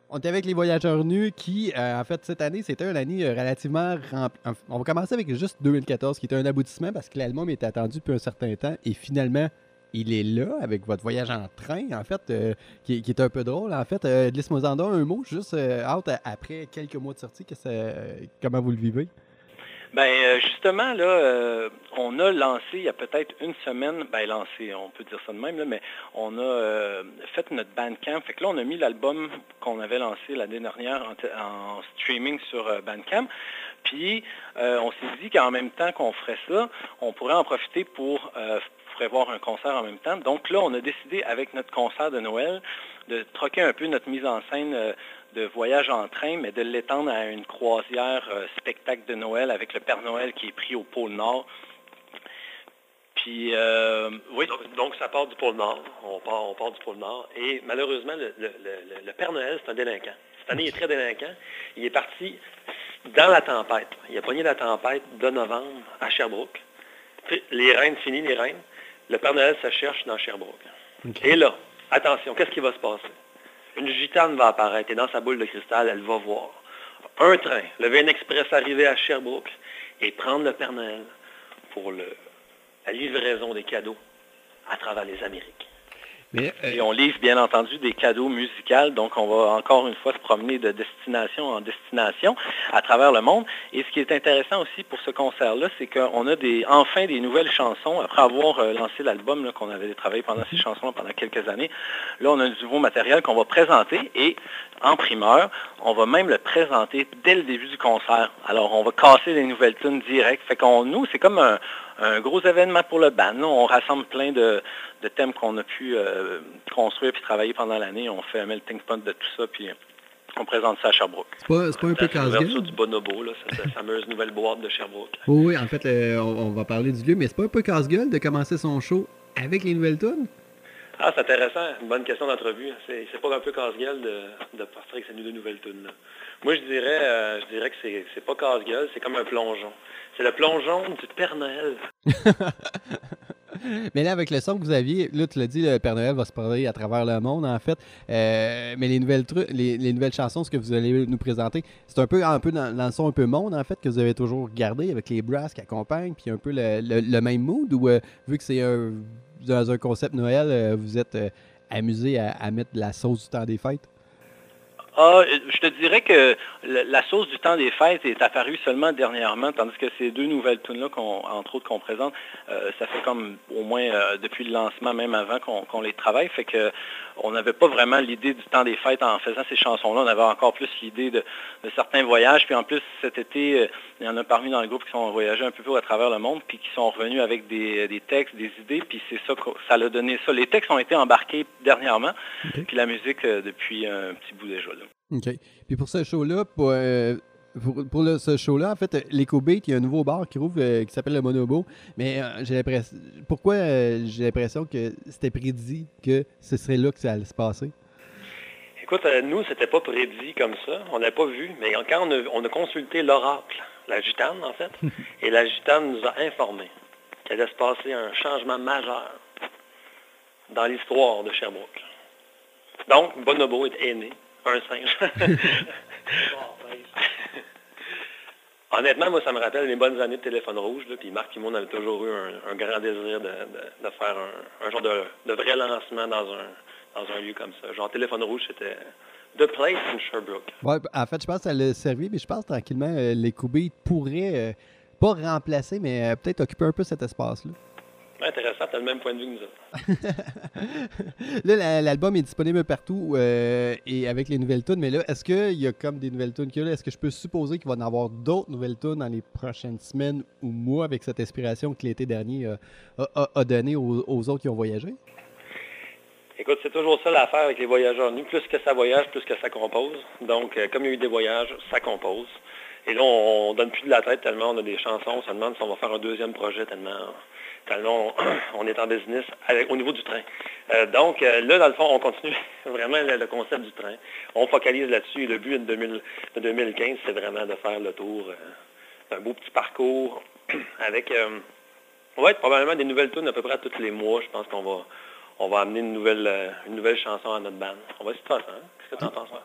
On était avec les Voyageurs Nus qui, en fait, cette année, c'était une année relativement remplie. On va commencer avec juste 2014, qui était un aboutissement parce que l'album était attendu depuis un certain temps et finalement, il est là avec votre voyage en train, en fait, qui est un peu drôle. En fait, glisse-moi en un mot, juste après quelques mois de sortie, comment vous le vivez? Justement, là, on a lancé il y a peut-être une semaine, lancé, on peut dire ça de même, là, mais on a fait notre Bandcamp. Fait que là, on a mis l'album qu'on avait lancé l'année dernière en streaming sur Bandcamp. Puis, on s'est dit qu'en même temps qu'on ferait ça, on pourrait en profiter pour prévoir un concert en même temps. Donc là, on a décidé avec notre concert de Noël de troquer un peu notre mise en scène de voyage en train, mais de l'étendre à une croisière spectacle de Noël avec le Père Noël qui est pris au pôle Nord. Puis, oui. Donc, ça part du pôle Nord. On part du pôle Nord. Et malheureusement, le Père Noël, c'est un délinquant. Cette année, il est très délinquant. Il est parti dans la tempête. Il a pogné la tempête de novembre à Sherbrooke. Puis, les reines, fini les reines. Le Père Noël se cherche dans Sherbrooke. Okay. Et là, attention, qu'est-ce qui va se passer? Une gitane va apparaître et dans sa boule de cristal, elle va voir un train, le VN Express arriver à Sherbrooke et prendre le Père Noël pour la livraison des cadeaux à travers les Amériques. Et on livre bien entendu des cadeaux musicaux, donc on va encore une fois se promener de destination en destination à travers le monde. Et ce qui est intéressant aussi pour ce concert-là, c'est qu'on a enfin des nouvelles chansons. Après avoir lancé l'album, qu'on avait travaillé pendant ces chansons pendant quelques années, là on a du nouveau matériel qu'on va présenter et en primeur, on va même le présenter dès le début du concert. Alors on va casser les nouvelles tunes direct. Fait nous, c'est comme un gros événement pour le band. Là, on rassemble plein de thèmes qu'on a pu construire puis travailler pendant l'année. On fait un melting pot de tout ça, puis on présente ça à Sherbrooke. C'est pas un peu casse-gueule? L'ouverture du Bonobo, là, cette fameuse nouvelle boîte de Sherbrooke. Oui, en fait, on va parler du lieu, mais c'est pas un peu casse-gueule de commencer son show avec les nouvelles tunes? Ah, c'est intéressant. Une bonne question d'entrevue. C'est pas un peu casse-gueule de partir avec ces nouvelles tunes-là. Moi, je dirais que c'est pas casse-gueule, c'est comme un plongeon. C'est le plongeon du Père Noël. Mais là, avec le son que vous aviez, là, tu l'as dit, le Père Noël va se parler à travers le monde, en fait. Mais les nouvelles chansons, ce que vous allez nous présenter, c'est un peu dans le son un peu monde, en fait, que vous avez toujours gardé avec les brasses qui accompagnent, puis un peu le même mood, ou vu que c'est dans un concept Noël, vous êtes amusé à mettre de la sauce du temps des fêtes? Je te dirais que la sauce du temps des fêtes est apparue seulement dernièrement, tandis que ces deux nouvelles tunes-là, entre autres, qu'on présente, ça fait comme au moins depuis le lancement, même avant qu'on les travaille, fait que on n'avait pas vraiment l'idée du temps des fêtes en faisant ces chansons-là. On avait encore plus l'idée de certains voyages. Puis en plus, cet été, il y en a parmi dans le groupe qui sont voyagés un peu à travers le monde, puis qui sont revenus avec des textes, des idées, puis c'est ça l'a donné ça. Les textes ont été embarqués dernièrement, puis la musique depuis un petit bout déjà. Là. OK. Puis pour ce show-là, ce show-là, en fait, l'EcoBeat, il y a un nouveau bar qui rouvre qui s'appelle le Monobo. Mais j'ai l'impression que c'était prédit que ce serait là que ça allait se passer? Écoute, nous, c'était pas prédit comme ça. On n'a pas vu. Mais quand on a consulté l'oracle, la gitane, en fait, et la gitane nous a informé qu'il allait se passer un changement majeur dans l'histoire de Sherbrooke. Donc, Bonobo est né. Un singe. Honnêtement, moi, ça me rappelle les bonnes années de Téléphone Rouge. Là, puis Marc et moi, on avait toujours eu un grand désir de faire un genre de vrai lancement dans un lieu comme ça. Genre, Téléphone Rouge, c'était The Place in Sherbrooke. Oui, en fait, je pense que ça l'a servi, mais je pense tranquillement, l'EcoBeat pourrait, pas remplacer, mais peut-être occuper un peu cet espace-là. Intéressant, tu as le même point de vue que nous autres. Là, l'album est disponible partout et avec les nouvelles tunes, mais là, est-ce qu'il y a comme des nouvelles tunes qu'il y a là? Est-ce que je peux supposer qu'il va y en avoir d'autres nouvelles tunes dans les prochaines semaines ou mois avec cette inspiration que l'été dernier a donné aux autres qui ont voyagé? Écoute, c'est toujours ça l'affaire avec les voyageurs nus. Plus que ça voyage, plus que ça compose. Donc, comme il y a eu des voyages, ça compose. Et là, on donne plus de la tête tellement on a des chansons. On se demande si on va faire un deuxième projet tellement on est en business au niveau du train. Donc, là, dans le fond, on continue vraiment le concept du train. On focalise là-dessus. Le but de 2015, c'est vraiment de faire le tour d'un beau petit parcours avec, probablement des nouvelles tunes à peu près à tous les mois. Je pense qu'on va amener une nouvelle chanson à notre band. On va essayer de faire ça. Hein? Qu'est-ce que tu en penses?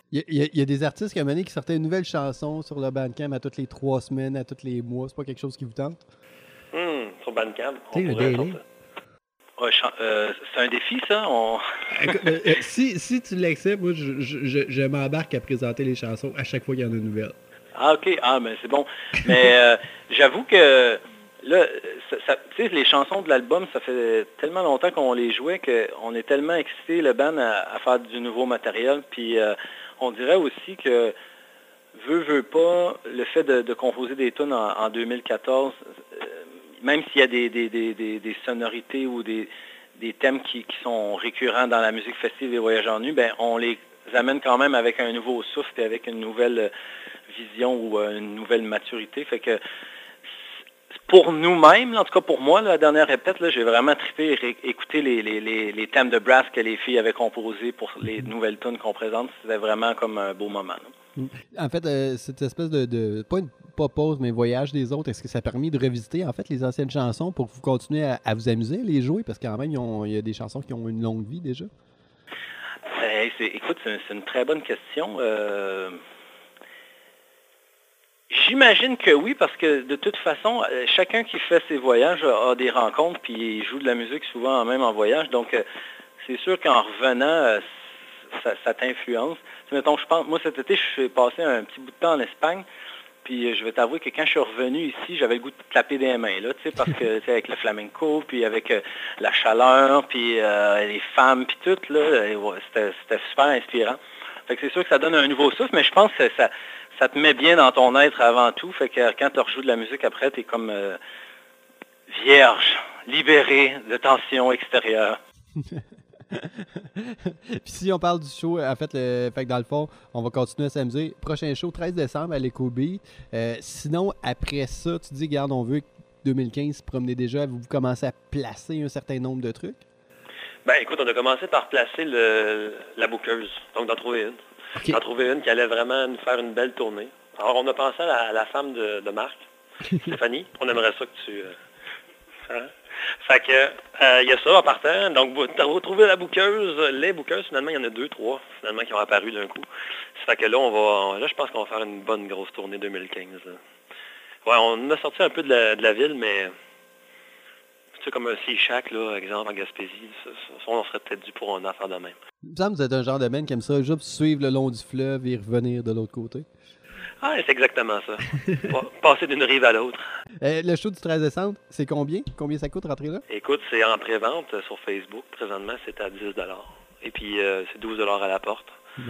Il y a des artistes qui, à un moment donné, qui sortaient une nouvelle chanson sur le Bandcamp à toutes les 3 semaines, à tous les mois. C'est pas quelque chose qui vous tente? Sur Bandcamp, Tu sais, le daily. Ouais, c'est un défi, ça? Écoute, si tu l'acceptes, moi, je m'embarque à présenter les chansons à chaque fois qu'il y en a une nouvelle. Ah, OK. Ah, mais c'est bon. Mais j'avoue que là, tu sais, les chansons de l'album, ça fait tellement longtemps qu'on les jouait qu'on est tellement excités, le band, à faire du nouveau matériel. Puis on dirait aussi que, veut pas, le fait de composer des tunes en 2014, même s'il y a des sonorités ou des thèmes qui sont récurrents dans la musique festive des voyageurs nus, ben on les amène quand même avec un nouveau souffle et avec une nouvelle vision ou une nouvelle maturité. Fait que pour nous-mêmes, en tout cas pour moi, la dernière répète, j'ai vraiment trippé et écouté les thèmes de brass que les filles avaient composés pour les nouvelles tunes qu'on présente. C'était vraiment comme un beau moment. En fait, cette espèce pas pause, mais voyage des autres, est-ce que ça a permis de revisiter en fait les anciennes chansons pour vous continuer à vous amuser, à les jouer? Parce que quand même, il y a des chansons qui ont une longue vie déjà. Écoute, c'est une très bonne question. J'imagine que oui, parce que de toute façon, chacun qui fait ses voyages a des rencontres, puis il joue de la musique souvent même en voyage. Donc, c'est sûr qu'en revenant, ça t'influence. Mettons, je pense, moi cet été, je suis passé un petit bout de temps en Espagne, puis je vais t'avouer que quand je suis revenu ici, j'avais le goût de clapper des mains, là, parce que avec le flamenco, puis avec la chaleur, puis les femmes, puis tout, là, c'était super inspirant. Fait que c'est sûr que ça donne un nouveau souffle, mais je pense que ça te met bien dans ton être avant tout. Fait que quand tu rejoues de la musique après, tu es comme vierge, libéré de tensions extérieures. Puis si on parle du show, en fait, fait que dans le fond, on va continuer à s'amuser. Prochain show, 13 décembre à l'EcoBeat. Sinon, après ça, tu dis, regarde, on veut que 2015 se promener déjà. Vous commencez à placer un certain nombre de trucs? Ben écoute, on a commencé par placer la bouqueuse, donc d'en trouver une. Okay. D'en trouver une qui allait vraiment nous faire une belle tournée. Alors on a pensé à la femme de Marc, Stéphanie. On aimerait ça que tu... Fait que il y a ça en partant. Donc vous trouvez la bouqueuse, les bouqueuses, finalement, il y en a 2, 3 finalement qui ont apparu d'un coup. Ça fait que là, je pense qu'on va faire une bonne grosse tournée 2015. Là. Ouais, on a sorti un peu de la ville, mais c'est comme un Sea Shack, là, exemple, en Gaspésie. On serait peut-être dû pour un affaire de même. Il me semble que vous êtes un genre de man qui aime ça, juste suivre le long du fleuve et revenir de l'autre côté. Ah, c'est exactement ça. Passer d'une rive à l'autre. Le show du 13 décembre, c'est combien? Combien ça coûte rentrer là? Écoute, c'est en pré-vente sur Facebook. Présentement, c'est à 10 $. Et puis, c'est 12 $ à la porte.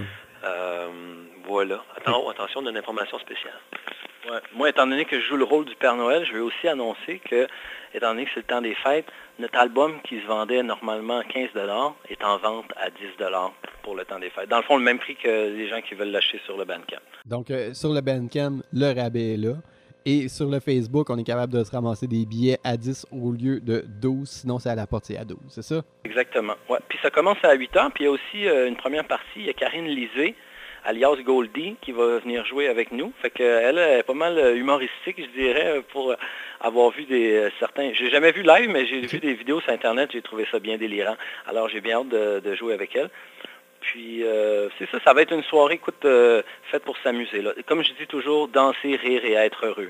Voilà. Attention, on a une information spéciale. Ouais. Moi, étant donné que je joue le rôle du Père Noël, je vais aussi annoncer que, étant donné que c'est le temps des fêtes, notre album qui se vendait normalement 15 $ est en vente à 10 $ pour le temps des fêtes. Dans le fond, le même prix que les gens qui veulent l'acheter sur le Bandcamp. Donc, sur le Bandcamp, le rabais est là. Et sur le Facebook, on est capable de se ramasser des billets à 10 au lieu de 12. Sinon, c'est à la portée à 12, c'est ça? Exactement. Ouais. Puis ça commence à 8 h. Puis il y a aussi une première partie. Il y a Karine Lisée, alias Goldie, qui va venir jouer avec nous. Fait qu'elle est pas mal humoristique, je dirais, pour avoir vu certains... J'ai jamais vu live, mais j'ai vu des vidéos sur Internet. J'ai trouvé ça bien délirant. Alors, j'ai bien hâte de jouer avec elle. Puis, c'est ça va être une soirée, écoute, faite pour s'amuser. Là. Comme je dis toujours, danser, rire et être heureux.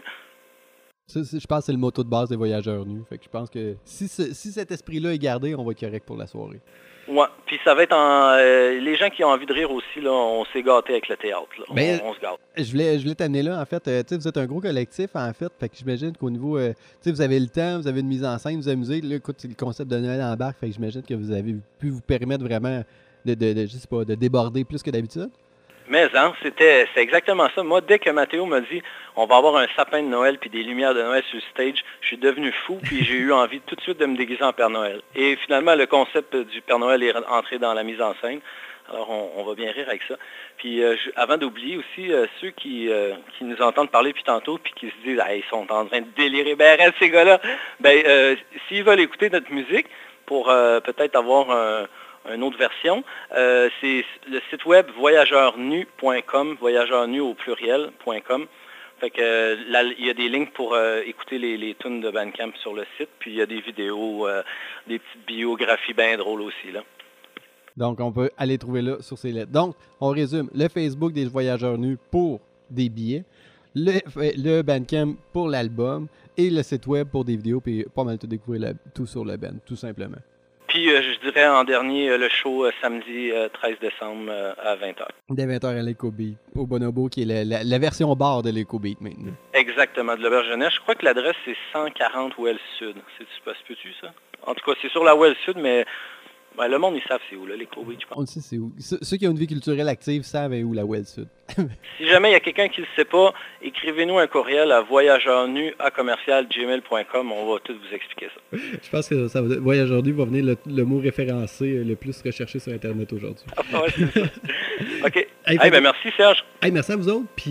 Je pense que c'est le motto de base des voyageurs nus. Fait que je pense que si cet esprit-là est gardé, on va être correct pour la soirée. Ouais, puis ça va être les gens qui ont envie de rire aussi, là, on s'est gâtés avec le théâtre. Là. On se gâte. Je voulais t'amener là, en fait. Vous êtes un gros collectif, en fait. Fait que j'imagine qu'au niveau... vous avez le temps, vous avez une mise en scène, vous amusez. Là, écoute, le concept de Noël embarque. Fait que j'imagine que vous avez pu vous permettre vraiment de déborder plus que d'habitude. Mais c'est exactement ça. Moi, dès que Mathéo m'a dit on va avoir un sapin de Noël puis des lumières de Noël sur le stage, je suis devenu fou puis j'ai eu envie tout de suite de me déguiser en Père Noël. Et finalement, le concept du Père Noël est entré dans la mise en scène. Alors, on va bien rire avec ça. Puis, avant d'oublier aussi, ceux qui nous entendent parler depuis tantôt puis qui se disent ils sont en train de délirer ben raide, ces gars-là, s'ils veulent écouter notre musique pour peut-être avoir une autre version, c'est le site web voyageurnu.com, voyageurnu au pluriel.com. Fait que là, il y a des links pour écouter les tunes de Bandcamp sur le site, puis il y a des vidéos, des petites biographies bien drôles aussi là. Donc, on peut aller trouver là sur ces lettres. Donc, on résume. Le Facebook des Voyageurs Nus pour des billets, le Bandcamp pour l'album et le site web pour des vidéos, puis pas mal de découvrir tout sur le band, tout simplement. Puis, je dirais en dernier, le show samedi 13 décembre à 20h. Dès 20h à l'EcoBeat, au Bonobo, qui est la version bar de l'EcoBeat maintenant. Exactement, de l'Auberge Jeunesse. Je crois que l'adresse, c'est 140 Wells Sud. Ça se peut-tu, ça? En tout cas, c'est sur la Wells Sud, mais ben, le monde, ils savent c'est où, là, l'EcoBeat, je pense. On le sait, c'est où. Ceux qui ont une vie culturelle active savent où la Wells Sud. Si jamais il y a quelqu'un qui ne le sait pas, écrivez-nous un courriel à voyageurnus@gmail.com. On va tout vous expliquer ça. Je pense que Voyageurs Nus va venir le mot référencé le plus recherché sur Internet aujourd'hui. Ouais, c'est ça. OK. Ben, merci, Serge. Merci à vous autres. Puis